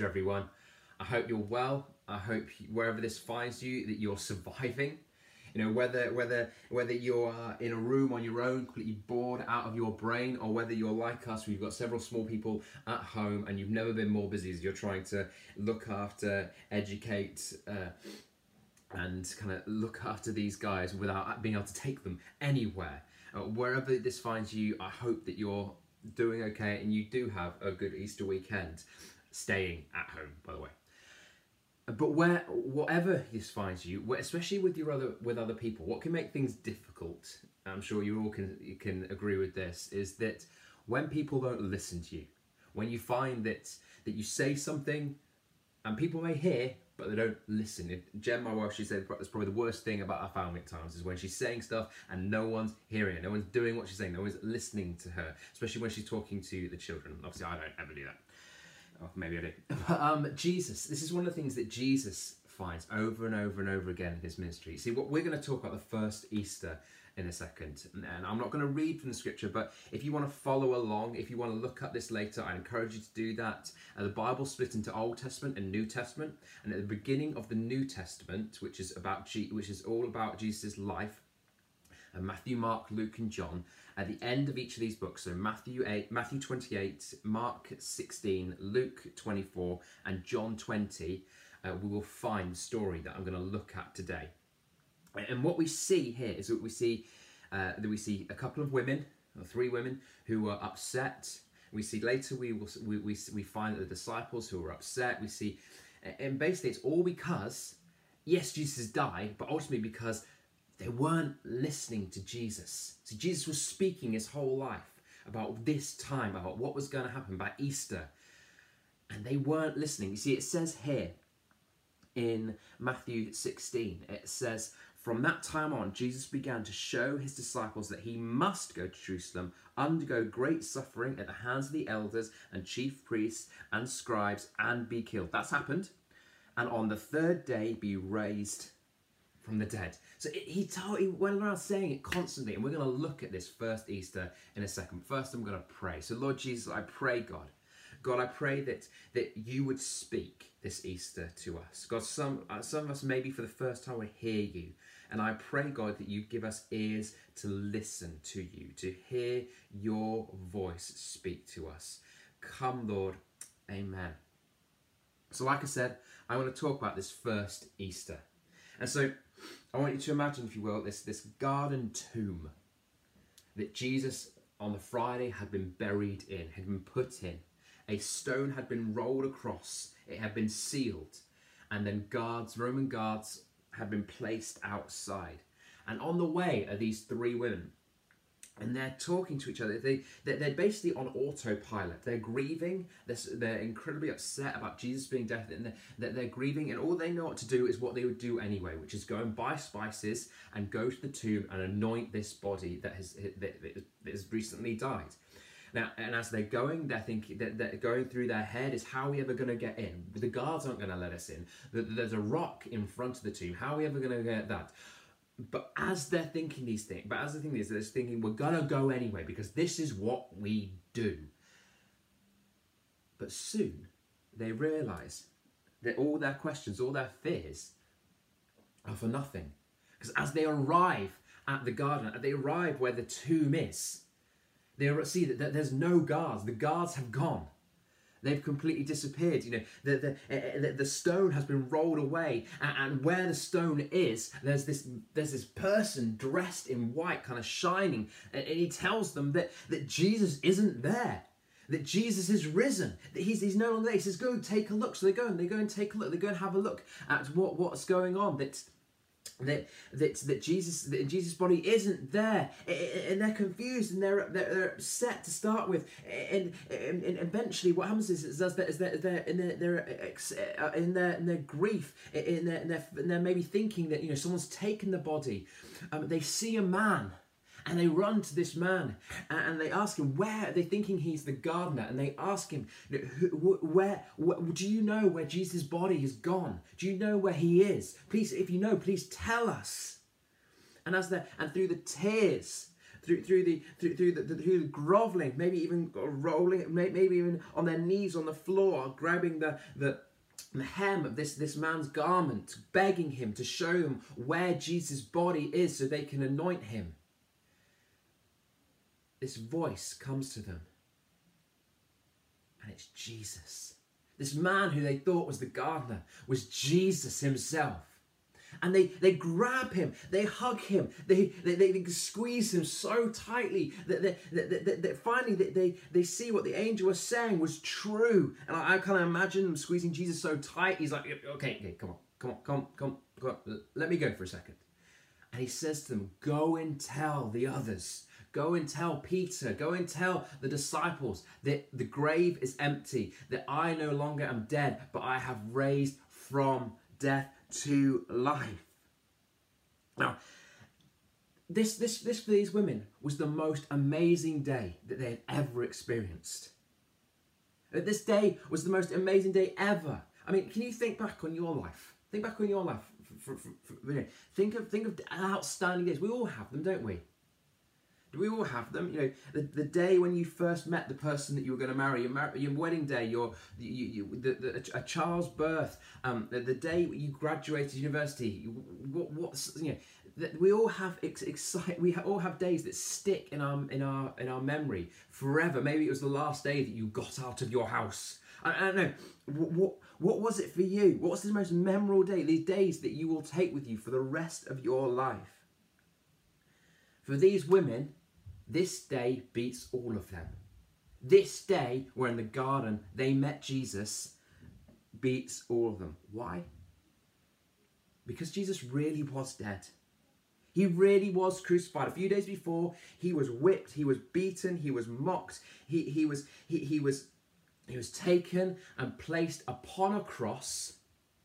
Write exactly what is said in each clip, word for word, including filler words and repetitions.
Easter, everyone. I hope you're well. I hope wherever this finds you that you're surviving. You know, whether whether whether you're in a room on your own, completely bored out of your brain, or whether you're like us, we've got several small people at home, and you've never been more busy as you're trying to look after, educate, uh, and kind of look after these guys without being able to take them anywhere. Uh, wherever this finds you, I hope that you're doing okay and you do have a good Easter weekend, staying at home, by the way. But where, whatever this finds you, especially with your other with other people, what can make things difficult, I'm sure you all can you can agree with this, is that when people don't listen to you, when you find that that you say something and people may hear but they don't listen. Jen, my wife, she said that's probably the worst thing about our family at times is when she's saying stuff and no one's hearing it, no one's doing what she's saying, no one's listening to her, especially when she's talking to the children. Obviously, I don't ever do that. Oh, maybe I do. But um, Jesus, this is one of the things that Jesus finds over and over and over again in his ministry. See, what we're going to talk about the first Easter in a second, and I'm not going to read from the scripture, but if you want to follow along, if you want to look up this later, I encourage you to do that. Uh, the Bible's split into Old Testament and New Testament, and at the beginning of the New Testament, which is about G- which is all about Jesus' life, and Matthew, Mark, Luke, and John. At the end of each of these books, so Matthew eight, Matthew twenty-eight, Mark sixteen, Luke twenty-four, and John twenty, uh, we will find the story that I'm going to look at today. And what we see here is that we see uh, that we see a couple of women, or three women, who are upset. We see later we will we we, we find the disciples who are upset. We see, and basically it's all because yes, Jesus died, but ultimately because they weren't listening to Jesus. So Jesus was speaking his whole life about this time, about what was going to happen, about Easter. And they weren't listening. You see, it says here in Matthew sixteen, it says, from that time on, Jesus began to show his disciples that he must go to Jerusalem, undergo great suffering at the hands of the elders and chief priests and scribes, and be killed. That's happened. And on the third day be raised from the dead. So it, he told, he went around saying it constantly, and we're going to look at this first Easter in a second. First, I'm going to pray. So Lord Jesus, I pray, God, God, I pray that that you would speak this Easter to us. God, some uh, some of us maybe for the first time will hear you, and I pray, God, that you give us ears to listen to you, to hear your voice speak to us. Come, Lord, amen. So, like I said, I want to talk about this first Easter, and so I want you to imagine, if you will, this, this garden tomb that Jesus on the Friday had been buried in, had been put in. A stone had been rolled across, it had been sealed, and then guards, Roman guards, had been placed outside. And on the way are these three women, and they're talking to each other. They, they're basically on autopilot. They're grieving. They're, they're incredibly upset about Jesus being dead. And they're, they're grieving, and all they know what to do is what they would do anyway, which is go and buy spices and go to the tomb and anoint this body that has, that has recently died. Now, and as they're going, they're thinking that they're going through their head is, how are we ever going to get in? The guards aren't going to let us in. There's a rock in front of the tomb. How are we ever going to get that? But as they're thinking these things, but as the thing is, they're just thinking, we're going to go anyway because this is what we do. But soon they realise that all their questions, all their fears are for nothing. Because as they arrive at the garden, they arrive where the tomb is, they see that there's no guards. The guards have gone. They've completely disappeared. You know, the the the, the stone has been rolled away, and, and where the stone is, there's this there's this person dressed in white, kind of shining, and, and he tells them that that Jesus isn't there, that Jesus is risen, that he's he's no longer there. He says, "Go take a look." So they go and they go and take a look. They go and have a look at what what's going on. That. That, that that Jesus that Jesus' body isn't there, and they're confused and they're they're, they're upset to start with, and, and, and eventually what happens is, is that is that they're in their, their in their in their grief, in their, in their in their maybe thinking that, you know, someone's taken the body. Um, they see a man. And they run to this man and they ask him, where are they thinking he's the gardener? And they ask him, where, where, do you know where Jesus' body has gone? Do you know where he is? Please, if you know, please tell us. And as they and through the tears through through the through, through the, the through the groveling, maybe even rolling, maybe even on their knees on the floor, grabbing the the. the hem of this, this man's garment, begging him to show them where Jesus' body is so they can anoint him. This voice comes to them, and it's Jesus. This man who they thought was the gardener was Jesus himself. And they, they grab him, they hug him, they, they, they, they squeeze him so tightly that, they, that, that, that finally they, they, they see what the angel was saying was true. And I, I kind of imagine them squeezing Jesus so tight, he's like, okay, okay, come on, come on, come on, come on, come on, let me go for a second. And he says to them, go and tell the others, go and tell Peter, go and tell the disciples that the grave is empty, that I no longer am dead, but I have raised from death to life. Now, this, this, this for these women was the most amazing day that they had ever experienced. This day was the most amazing day ever. I mean, can you think back on your life? Think back on your life. For, for, for, for, you know, think of think of outstanding days. We all have them, don't we? Do we all have them? You know, the, the day when you first met the person that you were going to marry, your, mar your wedding day, your you, you, the, the, a child's birth, um, the, the day you graduated university. What what's you know, that we all have ex excite. We ha all have days that stick in our in our in our memory forever. Maybe it was the last day that you got out of your house. I, I don't know. What, what what was it for you? What was the most memorable day? These days that you will take with you for the rest of your life. For these women, this day beats all of them. This day, where in the garden they met Jesus, beats all of them. Why? Because Jesus really was dead. He really was crucified. A few days before, he was whipped, he was beaten, he was mocked, he, he, was, he, he, was, he was taken and placed upon a cross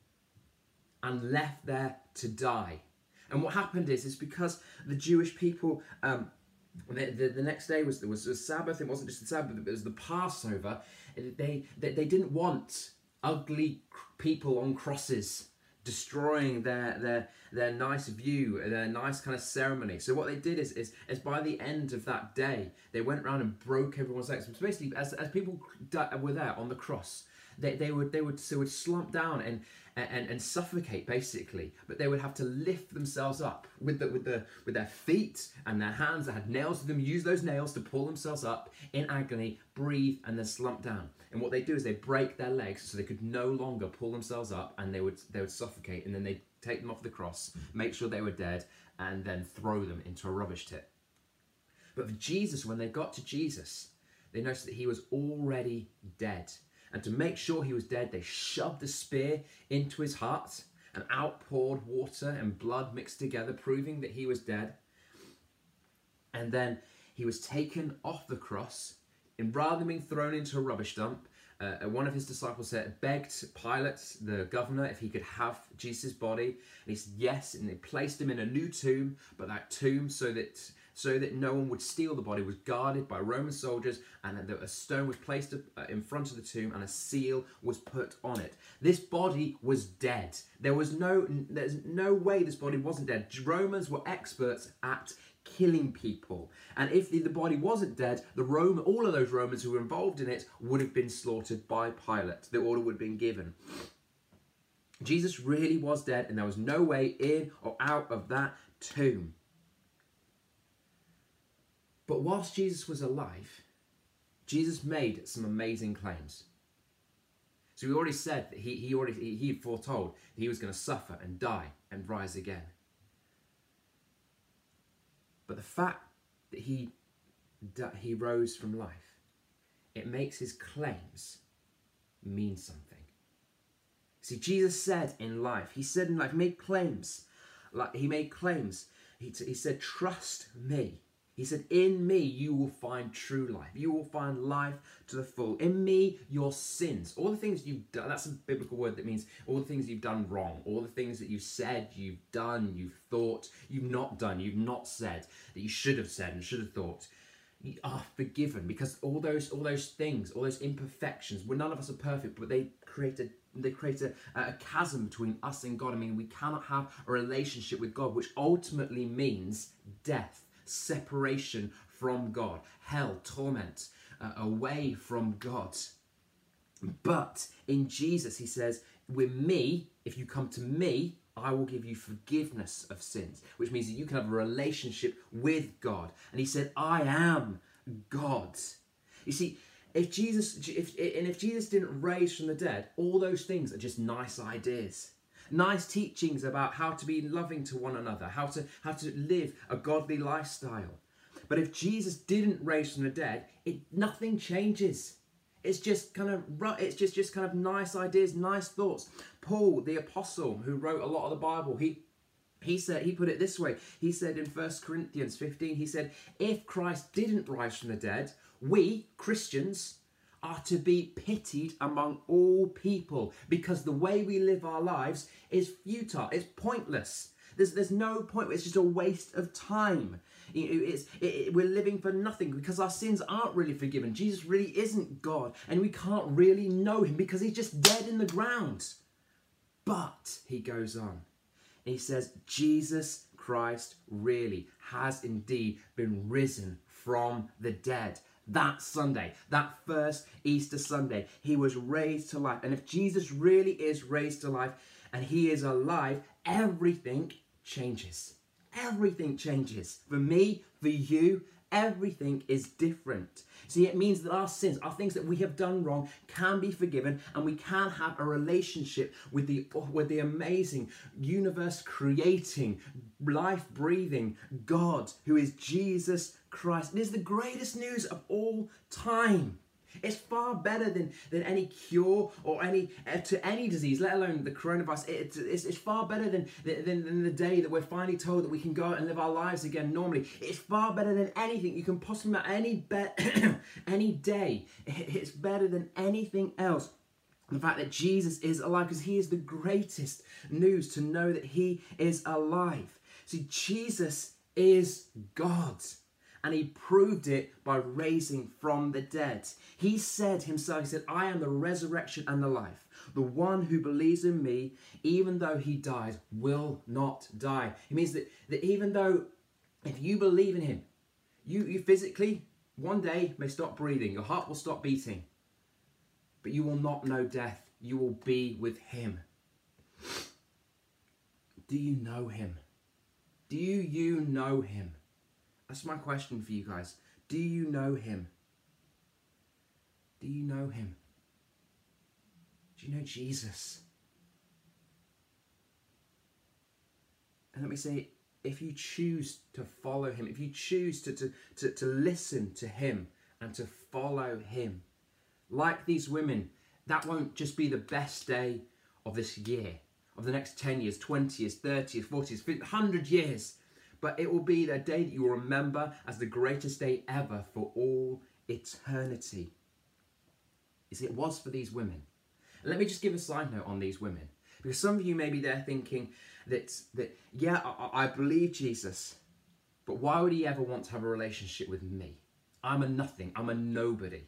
and left there to die. And what happened is, is because the Jewish people... Um, The, the, the next day was, was, was Sabbath. It wasn't just the Sabbath, it was the Passover. They, they, they didn't want ugly people on crosses destroying their, their, their nice view, their nice kind of ceremony. So what they did is, is, is by the end of that day, they went around and broke everyone's legs. So basically, as, as people were there on the cross, they, they, would, they, would, they would slump down and, and, and suffocate, basically. But they would have to lift themselves up with, the, with, the, with their feet and their hands that had nails to them, use those nails to pull themselves up in agony, breathe, and then slump down. And what they do is they break their legs so they could no longer pull themselves up, and they would, they would suffocate, and then they'd take them off the cross, make sure they were dead, and then throw them into a rubbish tip. But for Jesus, when they got to Jesus, they noticed that he was already dead. And to make sure he was dead, they shoved a spear into his heart and outpoured water and blood mixed together, proving that he was dead. And then he was taken off the cross, and rather than being thrown into a rubbish dump, uh, one of his disciples said, begged Pilate, the governor, if he could have Jesus' body. And he said yes, and they placed him in a new tomb, but that tomb, so that... so that no one would steal the body, was guarded by Roman soldiers, and that a stone was placed in front of the tomb and a seal was put on it. This body was dead. There was no, there's no way this body wasn't dead. Romans were experts at killing people. And if the, the body wasn't dead, the Roman, all of those Romans who were involved in it would have been slaughtered by Pilate. The order would have been given. Jesus really was dead, and there was no way in or out of that tomb. But whilst Jesus was alive, Jesus made some amazing claims. So we already said that he, he already he, he had foretold that he was going to suffer and die and rise again. But the fact that he, that he rose from life, it makes his claims mean something. See, Jesus said in life, he said in life, he made claims. Like he made claims. He, he said, trust me. He said, in me, you will find true life. You will find life to the full. In me, your sins, all the things you've done, that's a biblical word that means all the things you've done wrong, all the things that you've said, you've done, you've thought, you've not done, you've not said, that you should have said and should have thought, you are forgiven, because all those, all those things, all those imperfections, well, none of us are perfect, but they create a They create a, a chasm between us and God. I mean, we cannot have a relationship with God, which ultimately means death. separation from God, hell, torment, uh, away from God. But in Jesus, he says, with me, if you come to me, I will give you forgiveness of sins, which means that you can have a relationship with God. And he said, I am God. You see, if Jesus, if, and if Jesus didn't raise from the dead, all those things are just nice ideas. Nice teachings about how to be loving to one another, how to, how to live a godly lifestyle. But if Jesus didn't raise from the dead, it, nothing changes. It's just kind of it's just just kind of nice ideas, nice thoughts. Paul, the apostle, who wrote a lot of the Bible, he he said he put it this way. He said in First Corinthians fifteen, he said, if Christ didn't rise from the dead, we Christians are to be pitied among all people, because the way we live our lives is futile. It's pointless. There's there's no point. It's just a waste of time. It's, it, it, we're living for nothing because our sins aren't really forgiven. Jesus really isn't God, and we can't really know him because he's just dead in the ground. But he goes on, and he says, Jesus Christ really has indeed been risen from the dead. That Sunday, that first Easter Sunday, he was raised to life. And if Jesus really is raised to life and he is alive, everything changes. Everything changes. For me, for you, everything is different. See, it means that our sins, our things that we have done wrong, can be forgiven, and we can have a relationship with the, with the amazing, universe-creating, life-breathing God, who is Jesus Christ. It is the greatest news of all time. It's far better than, than any cure or any uh, to any disease, let alone the coronavirus. It, it's, it's far better than, than, than the day that we're finally told that we can go out and live our lives again normally. It's far better than anything you can possibly, any, be- any day. It's better than anything else. The fact that Jesus is alive, because he is the greatest news, to know that he is alive. See, Jesus is God. And he proved it by raising from the dead. He said himself, he said, I am the resurrection and the life. The one who believes in me, even though he dies, will not die. It means that, that even though, if you believe in him, you, you physically, one day, may stop breathing. Your heart will stop beating. But you will not know death. You will be with him. Do you know him? Do you know him? That's my question for you guys. Do you know him? Do you know him? Do you know Jesus? And let me say, if you choose to follow him, if you choose to, to, to, to listen to him and to follow him, like these women, that won't just be the best day of this year, of the next ten years, twenty years, thirty years, forty years, one hundred years. But it will be the day that you will remember as the greatest day ever for all eternity. As it was for these women. And let me just give a side note on these women. Because some of you may be there thinking that, that yeah, I, I believe Jesus, but why would he ever want to have a relationship with me? I'm a nothing. I'm a nobody.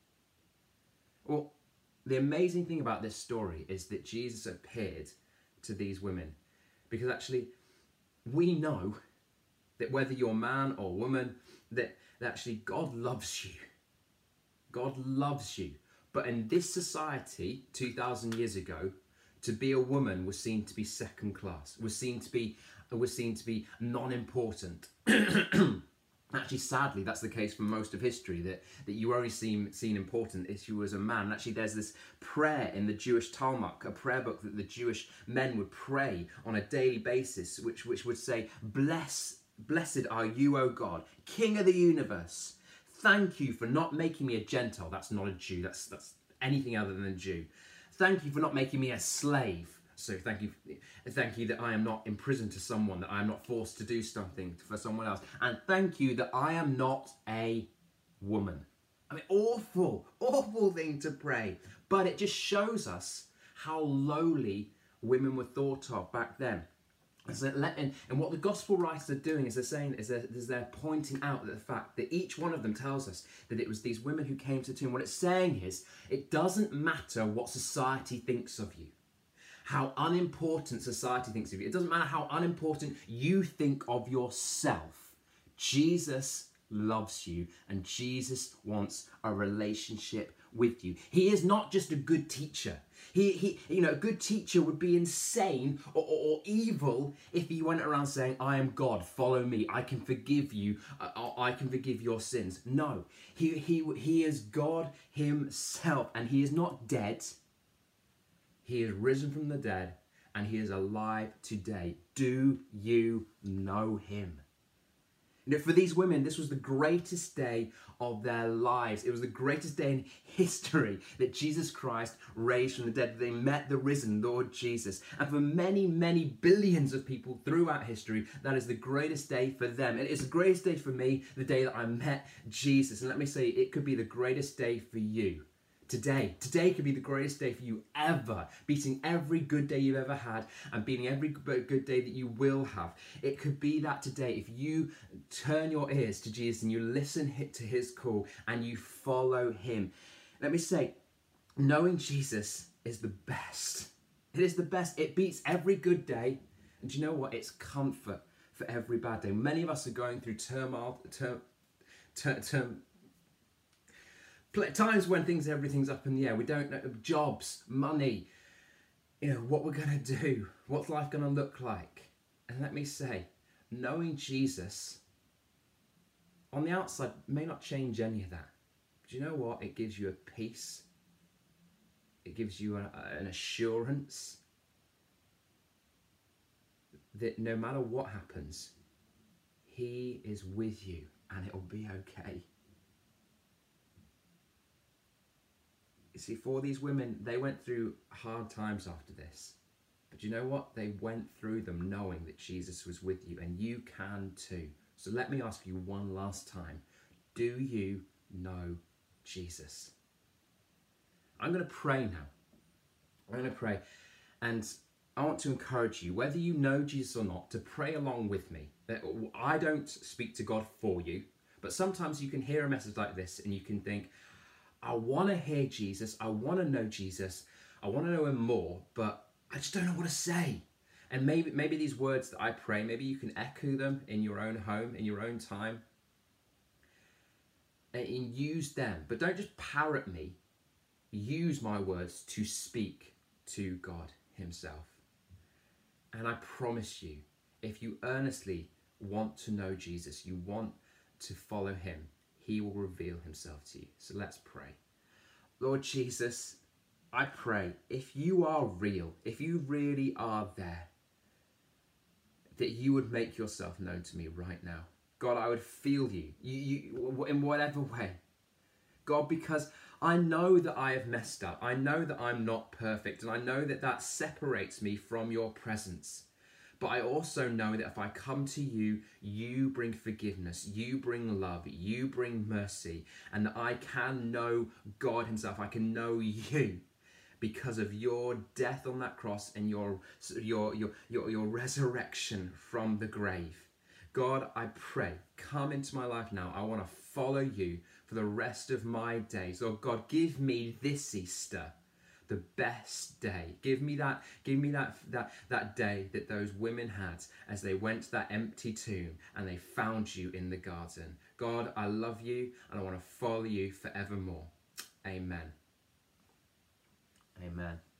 Well, the amazing thing about this story is that Jesus appeared to these women. Because actually, we know that whether you're man or woman, that, that actually God loves you. God loves you. But in this society, two thousand years ago, to be a woman was seen to be second class, was seen to be, was seen to be non-important. Actually, sadly, that's the case for most of history, that, that you only seen, seen important if you was a man. And actually, there's this prayer in the Jewish Talmud, a prayer book that the Jewish men would pray on a daily basis, which, which would say, Bless, blessed are you, O God, King of the universe. Thank you for not making me a Gentile. That's not a Jew. That's, that's anything other than a Jew. Thank you for not making me a slave. So thank you, thank you that I am not imprisoned to someone, that I am not forced to do something for someone else. And thank you that I am not a woman. I mean, awful, awful thing to pray. But it just shows us how lowly women were thought of back then. And what the gospel writers are doing is they're saying, is they're, is they're pointing out the fact that each one of them tells us that it was these women who came to the tomb. What it's saying is, it doesn't matter what society thinks of you, how unimportant society thinks of you. It doesn't matter how unimportant you think of yourself. Jesus loves you, and Jesus wants a relationship with you. He is not just a good teacher. He, he, you know, a good teacher would be insane or, or, or evil if he went around saying, I am God, follow me, I can forgive you, I, I can forgive your sins. No, he, he, he is God himself, and he is not dead. He is risen from the dead, and he is alive today. Do you know him? You know, for these women, this was the greatest day of their lives. It was the greatest day in history that Jesus Christ raised from the dead. They met the risen Lord Jesus. And for many, many billions of people throughout history, that is the greatest day for them. It is the greatest day for me, the day that I met Jesus. And let me say, it could be the greatest day for you. Today, today could be the greatest day for you ever, beating every good day you've ever had and beating every good day that you will have. It could be that today, if you turn your ears to Jesus and you listen to his call and you follow him. Let me say, knowing Jesus is the best. It is the best. It beats every good day. And do you know what? It's comfort for every bad day. Many of us are going through turmoil, tur, tur, tur, times when things, everything's up in the air. We don't know jobs, money, you know, what we're going to do, what's life going to look like. And let me say, knowing Jesus on the outside may not change any of that. But you know what? It gives you a peace. It gives you a, an assurance that no matter what happens, he is with you and it'll be okay. You see, for these women, they went through hard times after this. But you know what? They went through them knowing that Jesus was with you, and you can too. So let me ask you one last time. Do you know Jesus? I'm going to pray now. I'm going to pray. And I want to encourage you, whether you know Jesus or not, to pray along with me. I don't speak to God for you, but sometimes you can hear a message like this and you can think, I want to hear Jesus, I want to know Jesus, I want to know him more, but I just don't know what to say. And maybe maybe these words that I pray, maybe you can echo them in your own home, in your own time, and use them. But don't just parrot me. Use my words to speak to God himself. And I promise you, if you earnestly want to know Jesus, you want to follow him, he will reveal himself to you. So let's pray. Lord Jesus, I pray, if you are real, if you really are there, that you would make yourself known to me right now. God, I would feel you, you, you in whatever way. God, because I know that I have messed up. I know that I'm not perfect, and I know that that separates me from your presence. But I also know that if I come to you, you bring forgiveness, you bring love, you bring mercy, and that I can know God himself. I can know you because of your death on that cross and your, your, your, your, your resurrection from the grave. God, I pray, come into my life now. I want to follow you for the rest of my days. Lord God, give me this Easter the best day. Give me that, give me that, that, that day that those women had as they went to that empty tomb and they found you in the garden. God, I love you and I want to follow you forevermore. Amen. Amen.